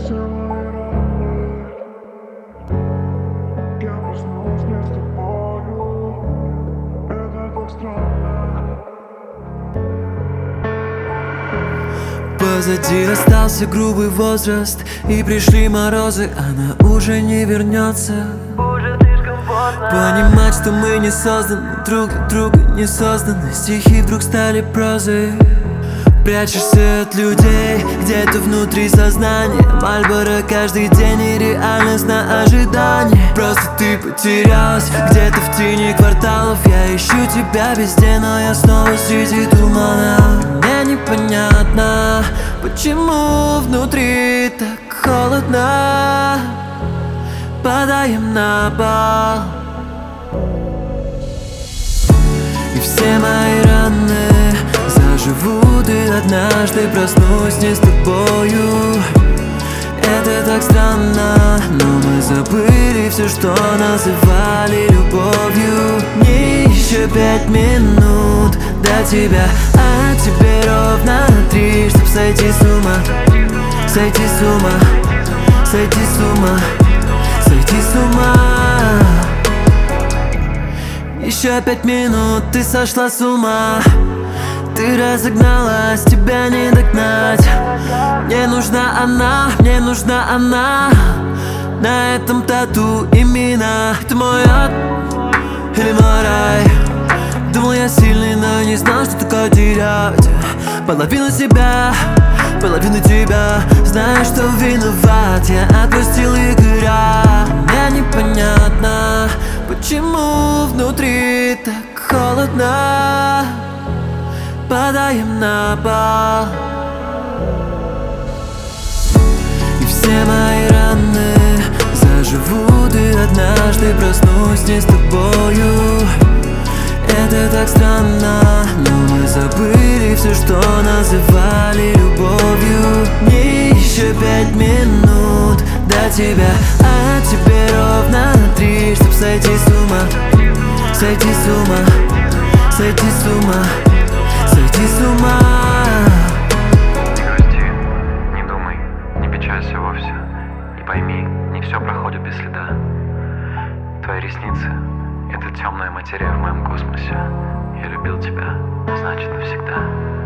все мои раны. Я проснулся не с тобою. Это так странно. Позади остался грубый возраст, и пришли морозы, она уже не вернется. Понимать, что мы не созданы, друг для друга не созданы. Стихи вдруг стали прозой. Прячешься от людей, где-то внутри сознания. Мальборо каждый день и реальность на ожидание. Просто ты потерялась где-то в тени кварталов. Я ищу тебя везде, но я снова среди тумана. Мне непонятно, почему внутри так холодно. Падаем на пол, и все мои раны заживут, и однажды проснусь не с тобою. Это так странно, но мы забыли все, что называли любовью. Мне еще 5 минут до тебя, а тебе ровно 3, чтоб сойти с ума. Сойти с ума, сойти с ума, сойти с ума. Еще 5 минут, ты сошла с ума. Ты разогналась, тебя не догнать. Мне нужна она, мне нужна она. На этом тату имена. Ты мой ад или мой рай? Думал я сильный, но не знал, что такое терять. Половину себя, половину тебя. Знаешь, что виноват, я отпустил Игоря. Мне непонятно, почему внутри так холодно. Падаем на пол, и все мои раны заживут, и однажды проснусь не с тобою. Это так странно, но мы забыли все, что называли любовью. Мне еще 5 минут до тебя, а тебе ровно 3, чтоб сойти с ума. Сойти с ума, сойти с ума, сойти с ума. Не грусти, не думай, не печалься вовсе. И пойми, не все проходит без следа. Твои ресницы — это темная материя в моем космосе. Я любил тебя, значит навсегда.